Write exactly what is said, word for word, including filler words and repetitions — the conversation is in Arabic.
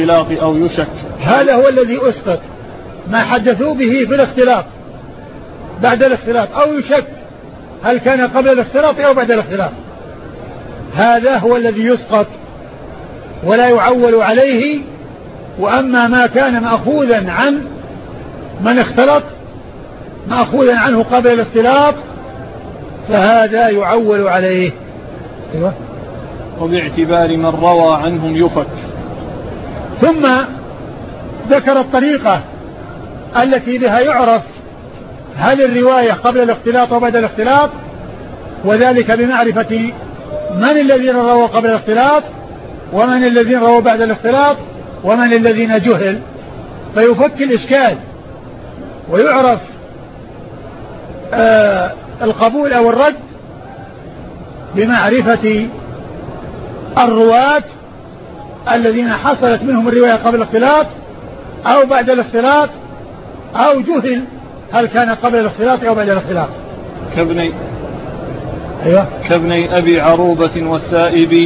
أو يشك. هذا هو الذي أسقط، ما حدثوا به في الاختلاط بعد الاختلاط، أو يشك هل كان قبل الاختلاط أو بعد الاختلاط، هذا هو الذي يسقط ولا يعول عليه. وأما ما كان مأخوذا عن من اختلط مأخوذا عنه قبل الاختلاط فهذا يعول عليه. أيوة. وباعتبار من روى عنهم يفك. ثم ذكر الطريقة التي بها يعرف هل الرواية قبل الاختلاط وبعد الاختلاط، وذلك بمعرفة من الذين رووا قبل الاختلاط ومن الذين رووا بعد الاختلاط ومن الذين جهل، فيفك الإشكال ويعرف آه القبول أو الرد بمعرفة الرواة الذين حصلت منهم الرواية قبل الاختلاط أو بعد الاختلاط، أو جهل هل كان قبل الاختلاط أو بعد الاختلاط. كابني أيوة. كابني أبي عروبة والسائب